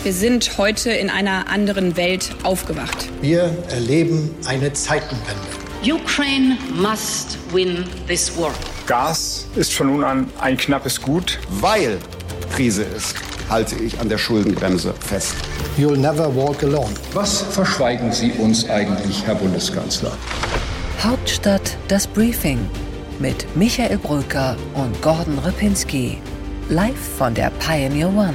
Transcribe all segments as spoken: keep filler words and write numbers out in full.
Wir sind heute in einer anderen Welt aufgewacht. Wir erleben eine Zeitenwende. Ukraine must win this war. Gas ist von nun an ein knappes Gut. Weil Krise ist, halte ich an der Schuldenbremse fest. You'll never walk alone. Was verschweigen Sie uns eigentlich, Herr Bundeskanzler? Hauptstadt das Briefing mit Michael Brücker und Gordon Ripinski. Live von der Pioneer One.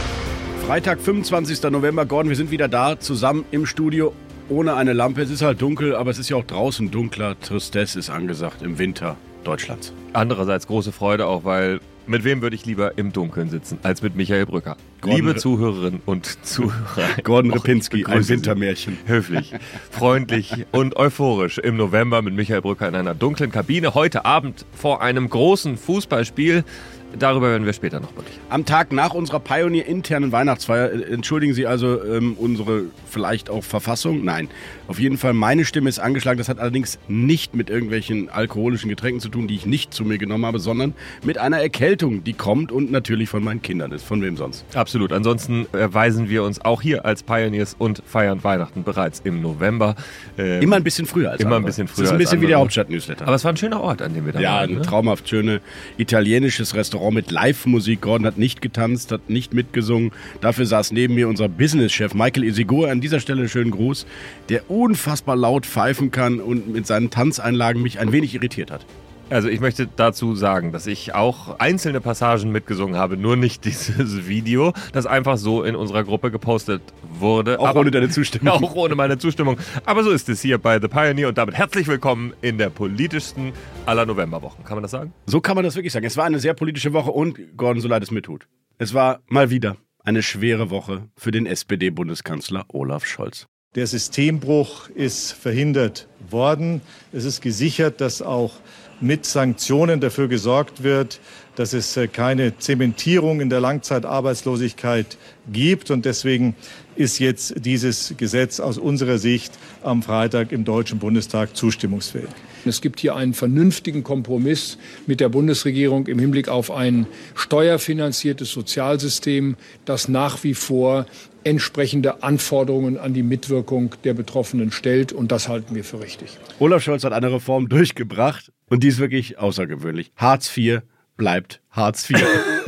Freitag, fünfundzwanzigster November. Gordon, wir sind wieder da, zusammen im Studio, ohne eine Lampe. Es ist halt dunkel, aber es ist ja auch draußen dunkler. Tristesse ist angesagt im Winter Deutschlands. Andererseits große Freude auch, weil mit wem würde ich lieber im Dunkeln sitzen, als mit Michael Brücker? Gordon Liebe R- Zuhörerinnen und Zuhörer. Gordon Ripinski, ein Wintermärchen. Höflich, freundlich und euphorisch im November mit Michael Brücker in einer dunklen Kabine. Heute Abend vor einem großen Fußballspiel. Darüber werden wir später noch berichten. Am Tag nach unserer Pioneer-internen Weihnachtsfeier, äh, entschuldigen Sie also ähm, unsere vielleicht auch Verfassung? Nein, auf jeden Fall meine Stimme ist angeschlagen. Das hat allerdings nicht mit irgendwelchen alkoholischen Getränken zu tun, die ich nicht zu mir genommen habe, sondern mit einer Erkältung, die kommt und natürlich von meinen Kindern ist. Von wem sonst? Absolut. Ansonsten erweisen wir uns auch hier als Pioneers und feiern Weihnachten bereits im November. Ähm, immer ein bisschen früher als Immer andere. ein bisschen früher. Das ist ein bisschen als wie der Hauptstadt-Newsletter. Aber es war ein schöner Ort, an dem wir da ja, waren. Ja, ein ne? traumhaft schönes italienisches Restaurant mit Live-Musik. Gordon hat nicht getanzt, hat nicht mitgesungen. Dafür saß neben mir unser Business-Chef Michael Isigor. An dieser Stelle einen schönen Gruß, der unfassbar laut pfeifen kann und mit seinen Tanzeinlagen mich ein wenig irritiert hat. Also ich möchte dazu sagen, dass ich auch einzelne Passagen mitgesungen habe, nur nicht dieses Video, das einfach so in unserer Gruppe gepostet wurde. Auch aber, ohne deine Zustimmung. Auch ohne meine Zustimmung. Aber so ist es hier bei The Pioneer und damit herzlich willkommen in der politischsten aller Novemberwochen. Kann man das sagen? So kann man das wirklich sagen. Es war eine sehr politische Woche und, Gordon, so leid es mir tut, es war mal wieder eine schwere Woche für den S P D-Bundeskanzler Olaf Scholz. Der Systembruch ist verhindert worden. Es ist gesichert, dass auch mit Sanktionen dafür gesorgt wird, dass es keine Zementierung in der Langzeitarbeitslosigkeit gibt. Und deswegen ist jetzt dieses Gesetz aus unserer Sicht am Freitag im Deutschen Bundestag zustimmungsfähig. Es gibt hier einen vernünftigen Kompromiss mit der Bundesregierung im Hinblick auf ein steuerfinanziertes Sozialsystem, das nach wie vor entsprechende Anforderungen an die Mitwirkung der Betroffenen stellt. Und das halten wir für richtig. Olaf Scholz hat eine Reform durchgebracht und die ist wirklich außergewöhnlich. Hartz vier bleibt Hartz vier.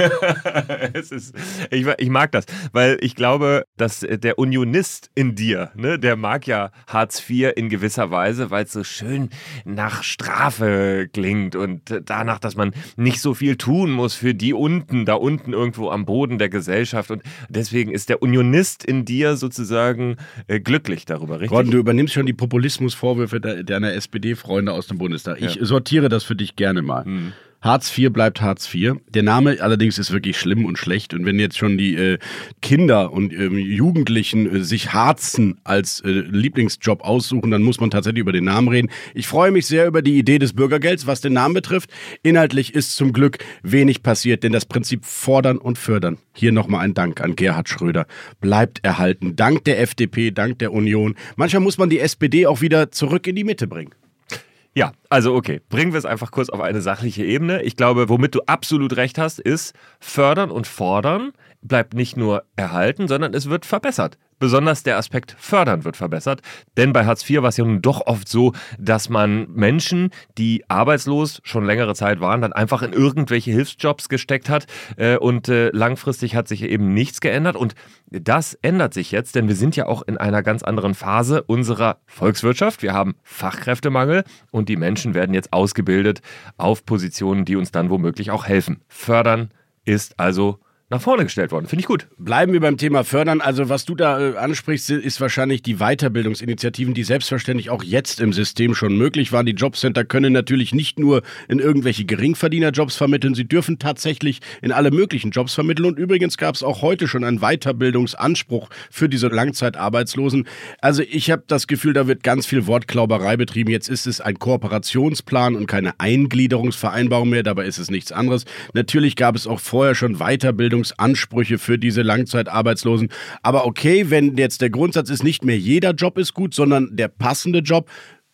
es ist, ich, ich mag das, weil ich glaube, dass der Unionist in dir, ne, der mag ja Hartz vier in gewisser Weise, weil es so schön nach Strafe klingt und danach, dass man nicht so viel tun muss für die unten, da unten irgendwo am Boden der Gesellschaft. Und deswegen ist der Unionist in dir sozusagen äh, glücklich darüber, richtig? Gordon, du übernimmst schon die Populismusvorwürfe de- deiner S P D-Freunde aus dem Bundestag. Ich ja. sortiere das für dich gerne mal. Hm. Hartz vier bleibt Hartz vier. Der Name allerdings ist wirklich schlimm und schlecht. Und wenn jetzt schon die äh, Kinder und ähm, Jugendlichen äh, sich Harzen als äh, Lieblingsjob aussuchen, dann muss man tatsächlich über den Namen reden. Ich freue mich sehr über die Idee des Bürgergelds, was den Namen betrifft. Inhaltlich ist zum Glück wenig passiert, denn das Prinzip Fordern und Fördern. Hier nochmal ein Dank an Gerhard Schröder. Bleibt erhalten. Dank der F D P, dank der Union. Manchmal muss man die S P D auch wieder zurück in die Mitte bringen. Ja, also okay, bringen wir es einfach kurz auf eine sachliche Ebene. Ich glaube, womit du absolut recht hast, ist, fördern und fordern bleibt nicht nur erhalten, sondern es wird verbessert. Besonders der Aspekt fördern wird verbessert, denn bei Hartz vier war es ja nun doch oft so, dass man Menschen, die arbeitslos schon längere Zeit waren, dann einfach in irgendwelche Hilfsjobs gesteckt hat äh, und äh, langfristig hat sich eben nichts geändert und das ändert sich jetzt, denn wir sind ja auch in einer ganz anderen Phase unserer Volkswirtschaft. Wir haben Fachkräftemangel und die Menschen werden jetzt ausgebildet auf Positionen, die uns dann womöglich auch helfen. Fördern ist also nach vorne gestellt worden. Finde ich gut. Bleiben wir beim Thema Fördern. Also was du da äh, ansprichst, ist wahrscheinlich die Weiterbildungsinitiativen, die selbstverständlich auch jetzt im System schon möglich waren. Die Jobcenter können natürlich nicht nur in irgendwelche Geringverdienerjobs vermitteln, sie dürfen tatsächlich in alle möglichen Jobs vermitteln. Und übrigens gab es auch heute schon einen Weiterbildungsanspruch für diese Langzeitarbeitslosen. Also ich habe das Gefühl, da wird ganz viel Wortklauberei betrieben. Jetzt ist es ein Kooperationsplan und keine Eingliederungsvereinbarung mehr. Dabei ist es nichts anderes. Natürlich gab es auch vorher schon Weiterbildung Ansprüche für diese Langzeitarbeitslosen. Aber okay, wenn jetzt der Grundsatz ist, nicht mehr jeder Job ist gut, sondern der passende Job,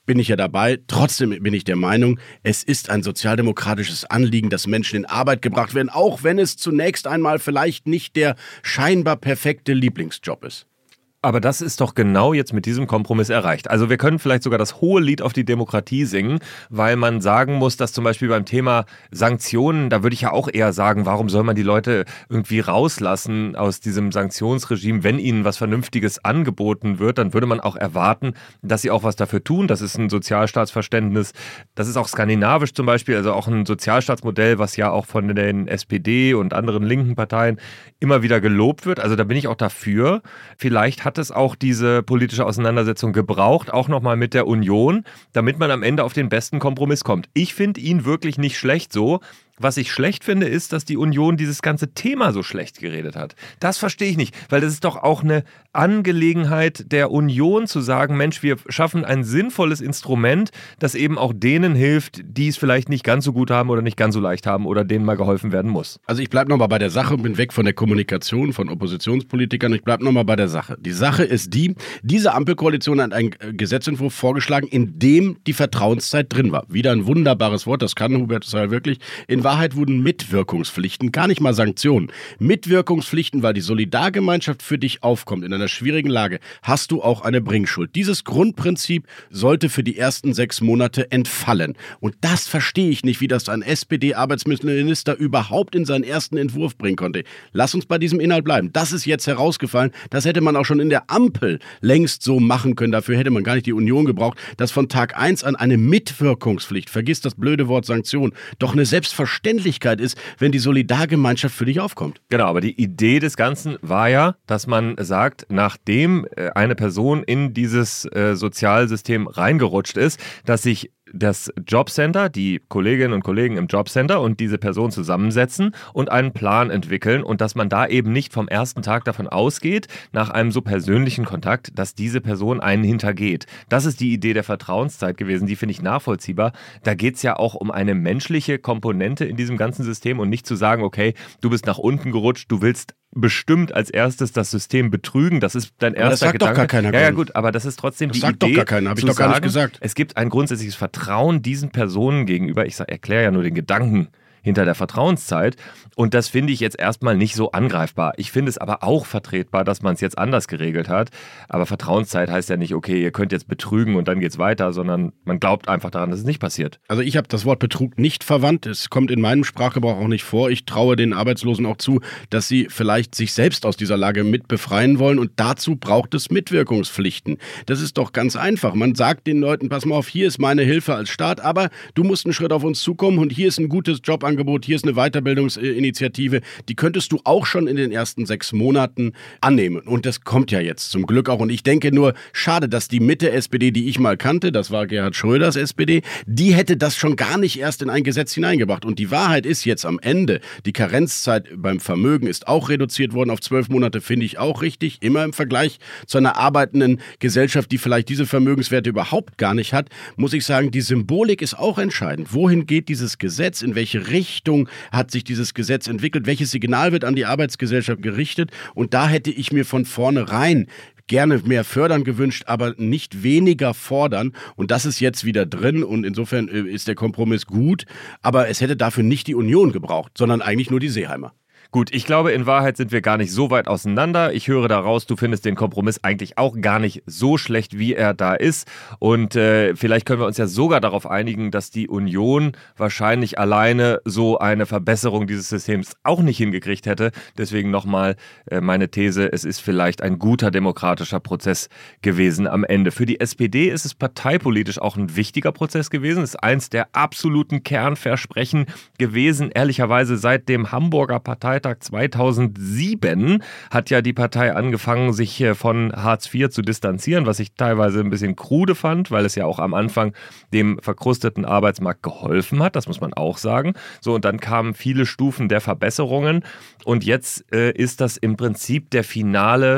bin ich ja dabei. Trotzdem bin ich der Meinung, es ist ein sozialdemokratisches Anliegen, dass Menschen in Arbeit gebracht werden, auch wenn es zunächst einmal vielleicht nicht der scheinbar perfekte Lieblingsjob ist. Aber das ist doch genau jetzt mit diesem Kompromiss erreicht. Also wir können vielleicht sogar das hohe Lied auf die Demokratie singen, weil man sagen muss, dass zum Beispiel beim Thema Sanktionen, da würde ich ja auch eher sagen, warum soll man die Leute irgendwie rauslassen aus diesem Sanktionsregime, wenn ihnen was Vernünftiges angeboten wird, dann würde man auch erwarten, dass sie auch was dafür tun. Das ist ein Sozialstaatsverständnis. Das ist auch skandinavisch zum Beispiel, also auch ein Sozialstaatsmodell, was ja auch von den S P D und anderen linken Parteien immer wieder gelobt wird. Also da bin ich auch dafür. Vielleicht hat es auch diese politische Auseinandersetzung gebraucht, auch nochmal mit der Union, damit man am Ende auf den besten Kompromiss kommt. Ich finde ihn wirklich nicht schlecht so. Was ich schlecht finde, ist, dass die Union dieses ganze Thema so schlecht geredet hat. Das verstehe ich nicht, weil das ist doch auch eine Angelegenheit der Union zu sagen, Mensch, wir schaffen ein sinnvolles Instrument, das eben auch denen hilft, die es vielleicht nicht ganz so gut haben oder nicht ganz so leicht haben oder denen mal geholfen werden muss. Also ich bleibe nochmal bei der Sache und bin weg von der Kommunikation von Oppositionspolitikern. Ich bleibe nochmal bei der Sache. Die Sache ist die, diese Ampelkoalition hat einen Gesetzentwurf vorgeschlagen, in dem die Vertrauenszeit drin war. Wieder ein wunderbares Wort, das kann Hubert Seil wirklich. In Wahrheit wurden Mitwirkungspflichten, gar nicht mal Sanktionen. Mitwirkungspflichten, weil die Solidargemeinschaft für dich aufkommt in einer schwierigen Lage, hast du auch eine Bringschuld. Dieses Grundprinzip sollte für die ersten sechs Monate entfallen. Und das verstehe ich nicht, wie das ein S P D-Arbeitsminister überhaupt in seinen ersten Entwurf bringen konnte. Lass uns bei diesem Inhalt bleiben. Das ist jetzt herausgefallen. Das hätte man auch schon in der Ampel längst so machen können. Dafür hätte man gar nicht die Union gebraucht, dass von Tag eins an eine Mitwirkungspflicht, vergiss das blöde Wort Sanktion, doch eine Selbstverständlichkeit ist, wenn die Solidargemeinschaft für dich aufkommt. Genau, aber die Idee des Ganzen war ja, dass man sagt, nachdem eine Person in dieses äh, Sozialsystem reingerutscht ist, dass sich das Jobcenter, die Kolleginnen und Kollegen im Jobcenter und diese Person zusammensetzen und einen Plan entwickeln und dass man da eben nicht vom ersten Tag davon ausgeht, nach einem so persönlichen Kontakt, dass diese Person einen hintergeht. Das ist die Idee der Vertrauenszeit gewesen, die finde ich nachvollziehbar. Da geht es ja auch um eine menschliche Komponente in diesem ganzen System und nicht zu sagen, okay, du bist nach unten gerutscht, du willst bestimmt als erstes das System betrügen. Das ist dein erster das sagt Gedanke. Doch gar keiner. Ja, ja, gut, aber das ist trotzdem das die sagt Idee. Doch gar keiner, habe ich doch gar sagen, nicht gesagt. Es gibt ein grundsätzliches Vertrauen diesen Personen gegenüber. Ich erkläre ja nur den Gedanken hinter der Vertrauenszeit. Und das finde ich jetzt erstmal nicht so angreifbar. Ich finde es aber auch vertretbar, dass man es jetzt anders geregelt hat. Aber Vertrauenszeit heißt ja nicht, okay, ihr könnt jetzt betrügen und dann geht's weiter, sondern man glaubt einfach daran, dass es nicht passiert. Also ich habe das Wort Betrug nicht verwandt. Es kommt in meinem Sprachgebrauch auch nicht vor. Ich traue den Arbeitslosen auch zu, dass sie vielleicht sich selbst aus dieser Lage mit befreien wollen. Und dazu braucht es Mitwirkungspflichten. Das ist doch ganz einfach. Man sagt den Leuten, pass mal auf, hier ist meine Hilfe als Staat, aber du musst einen Schritt auf uns zukommen und hier ist ein gutes Jobangebot, hier ist eine Weiterbildungsinitiative, die könntest du auch schon in den ersten sechs Monaten annehmen. Und das kommt ja jetzt zum Glück auch. Und ich denke nur, schade, dass die Mitte-S P D, die ich mal kannte, das war Gerhard Schröders S P D, die hätte das schon gar nicht erst in ein Gesetz hineingebracht. Und die Wahrheit ist jetzt am Ende, die Karenzzeit beim Vermögen ist auch reduziert worden auf zwölf Monate, finde ich auch richtig, immer im Vergleich zu einer arbeitenden Gesellschaft, die vielleicht diese Vermögenswerte überhaupt gar nicht hat, muss ich sagen, die Symbolik ist auch entscheidend. Wohin geht dieses Gesetz? In welche Richtung hat sich dieses Gesetz entwickelt? Welches Signal wird an die Arbeitsgesellschaft gerichtet? Und da hätte ich mir von vornherein gerne mehr fördern gewünscht, aber nicht weniger fordern. Und das ist jetzt wieder drin und insofern ist der Kompromiss gut. Aber es hätte dafür nicht die Union gebraucht, sondern eigentlich nur die Seeheimer. Gut, ich glaube, in Wahrheit sind wir gar nicht so weit auseinander. Ich höre daraus, du findest den Kompromiss eigentlich auch gar nicht so schlecht, wie er da ist. Und äh, vielleicht können wir uns ja sogar darauf einigen, dass die Union wahrscheinlich alleine so eine Verbesserung dieses Systems auch nicht hingekriegt hätte. Deswegen nochmal äh, meine These, es ist vielleicht ein guter demokratischer Prozess gewesen am Ende. Für die S P D ist es parteipolitisch auch ein wichtiger Prozess gewesen. Es ist eins der absoluten Kernversprechen gewesen, ehrlicherweise seit dem Hamburger Parteitag zweitausendsieben hat ja die Partei angefangen, sich von Hartz vier zu distanzieren, was ich teilweise ein bisschen krude fand, weil es ja auch am Anfang dem verkrusteten Arbeitsmarkt geholfen hat, das muss man auch sagen. So, und dann kamen viele Stufen der Verbesserungen und jetzt äh, ist das im Prinzip der finale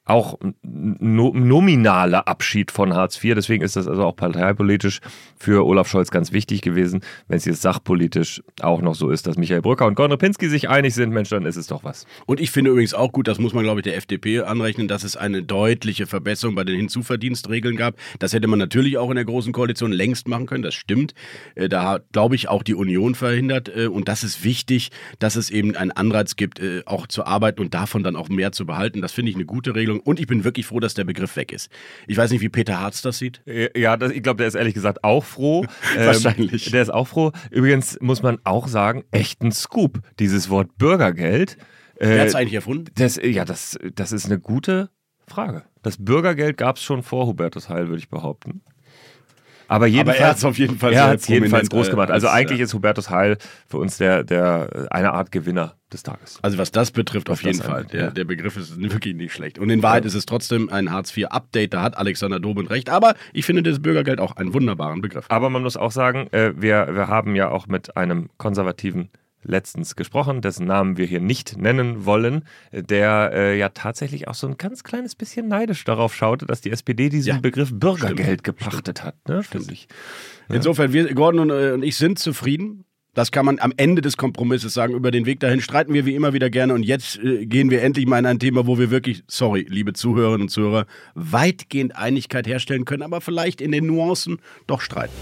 auch no, nominaler Abschied von Hartz vier. Deswegen ist das also auch parteipolitisch für Olaf Scholz ganz wichtig gewesen. Wenn es jetzt sachpolitisch auch noch so ist, dass Michael Brücker und Gordon Ripinski sich einig sind, Mensch, dann ist es doch was. Und ich finde übrigens auch gut, das muss man, glaube ich, der F D P anrechnen, dass es eine deutliche Verbesserung bei den Hinzuverdienstregeln gab. Das hätte man natürlich auch in der Großen Koalition längst machen können, das stimmt. Da hat, glaube ich, auch die Union verhindert. Und das ist wichtig, dass es eben einen Anreiz gibt, auch zu arbeiten und davon dann auch mehr zu behalten. Das finde ich eine gute Regelung. Und ich bin wirklich froh, dass der Begriff weg ist. Ich weiß nicht, wie Peter Hartz das sieht. Ja, das, ich glaube, der ist ehrlich gesagt auch froh. Wahrscheinlich. Ähm, der ist auch froh. Übrigens muss man auch sagen, echt ein Scoop, dieses Wort Bürgergeld. Äh, Wer hat es eigentlich erfunden? Das, ja, das, das ist eine gute Frage. Das Bürgergeld gab es schon vor Hubertus Heil, würde ich behaupten. Aber, Aber er hat es auf jeden Fall er hat's jedenfalls groß gemacht. Also als, eigentlich ja. ist Hubertus Heil für uns der, der eine Art Gewinner des Tages. Also was das betrifft, was auf jeden das Fall. angeht, Der, ja. der Begriff ist wirklich nicht schlecht. Und in Wahrheit ja. ist es trotzdem ein Hartz vier Update. Da hat Alexander Dobrindt recht. Aber ich finde das Bürgergeld auch einen wunderbaren Begriff. Aber man muss auch sagen, äh, wir, wir haben ja auch mit einem konservativen letztens gesprochen, dessen Namen wir hier nicht nennen wollen, der äh, ja tatsächlich auch so ein ganz kleines bisschen neidisch darauf schaute, dass die S P D diesen Ja, Begriff Bürgergeld stimmt, gepachtet stimmt. hat. Ne? Stimmt. Ich. Ja. Insofern, wir, Gordon und, äh, und ich sind zufrieden. Das kann man am Ende des Kompromisses sagen. Über den Weg dahin streiten wir wie immer wieder gerne. Und jetzt äh, gehen wir endlich mal in ein Thema, wo wir wirklich, sorry, liebe Zuhörerinnen und Zuhörer, weitgehend Einigkeit herstellen können, aber vielleicht in den Nuancen doch streiten.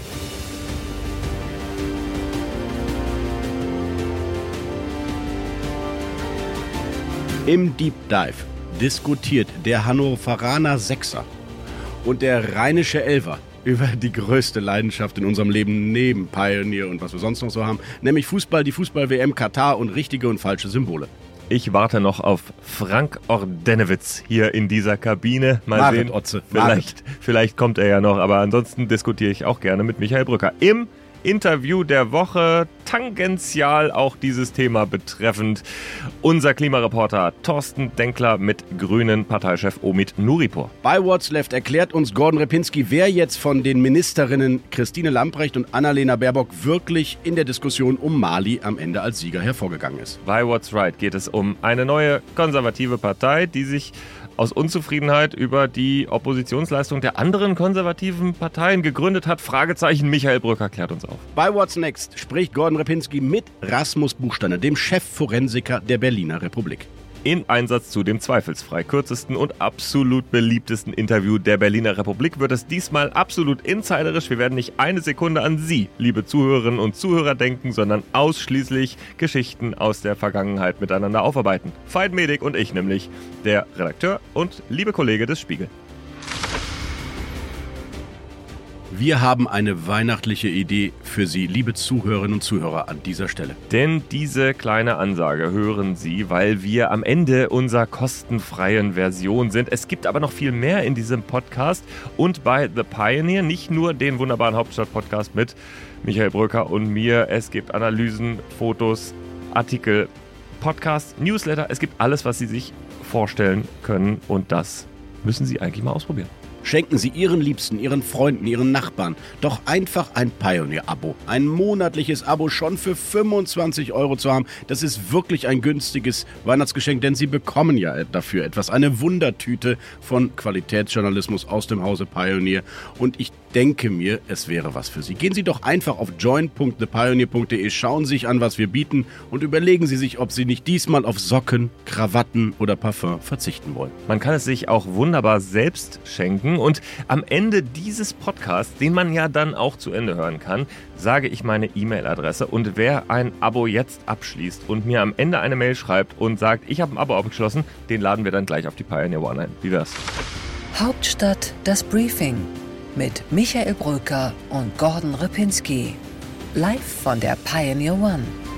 Im Deep Dive diskutiert der Hannoveraner Sechser und der rheinische Elfer über die größte Leidenschaft in unserem Leben neben Pioneer und was wir sonst noch so haben, nämlich Fußball, die Fußball-W M Katar und richtige und falsche Symbole. Ich warte noch auf Frank Ordenewitz hier in dieser Kabine. Mal Marit sehen, Otze, vielleicht, vielleicht kommt er ja noch, aber ansonsten diskutiere ich auch gerne mit Michael Brücker im Interview der Woche, tangential auch dieses Thema betreffend. Unser Klimareporter Thorsten Denkler mit grünen Parteichef Omid Nuripur. Bei What's Left erklärt uns Gordon Ripinski, wer jetzt von den Ministerinnen Christine Lambrecht und Annalena Baerbock wirklich in der Diskussion um Mali am Ende als Sieger hervorgegangen ist. Bei What's Right geht es um eine neue konservative Partei, die sich aus Unzufriedenheit über die Oppositionsleistung der anderen konservativen Parteien gegründet hat. Fragezeichen, Michael Brücker klärt uns auf. Bei What's Next spricht Gordon Ripinski mit Rasmus Buchsteiner, dem Chefforensiker der Berliner Republik. In Einsatz zu dem zweifelsfrei kürzesten und absolut beliebtesten Interview der Berliner Republik wird es diesmal absolut insiderisch. Wir werden nicht eine Sekunde an Sie, liebe Zuhörerinnen und Zuhörer, denken, sondern ausschließlich Geschichten aus der Vergangenheit miteinander aufarbeiten. Veit Medik und ich nämlich, der Redakteur und liebe Kollege des Spiegel. Wir haben eine weihnachtliche Idee für Sie, liebe Zuhörerinnen und Zuhörer, an dieser Stelle. Denn diese kleine Ansage hören Sie, weil wir am Ende unserer kostenfreien Version sind. Es gibt aber noch viel mehr in diesem Podcast und bei The Pioneer, nicht nur den wunderbaren Hauptstadt-Podcast mit Michael Brücker und mir. Es gibt Analysen, Fotos, Artikel, Podcasts, Newsletter. Es gibt alles, was Sie sich vorstellen können und das müssen Sie eigentlich mal ausprobieren. Schenken Sie Ihren Liebsten, Ihren Freunden, Ihren Nachbarn doch einfach ein Pioneer-Abo. Ein monatliches Abo schon für fünfundzwanzig Euro zu haben. Das ist wirklich ein günstiges Weihnachtsgeschenk, denn Sie bekommen ja dafür etwas. Eine Wundertüte von Qualitätsjournalismus aus dem Hause Pioneer. Und ich denke mir, es wäre was für Sie. Gehen Sie doch einfach auf join punkt the pioneer punkt de, schauen Sie sich an, was wir bieten und überlegen Sie sich, ob Sie nicht diesmal auf Socken, Krawatten oder Parfum verzichten wollen. Man kann es sich auch wunderbar selbst schenken und am Ende dieses Podcasts, den man ja dann auch zu Ende hören kann, sage ich meine E-Mail-Adresse und wer ein Abo jetzt abschließt und mir am Ende eine Mail schreibt und sagt, ich habe ein Abo abgeschlossen, den laden wir dann gleich auf die Pioneer One ein. Wie wär's? Hauptstadt das Briefing mit Michael Brücker und Gordon Ripinski. Live von der Pioneer One.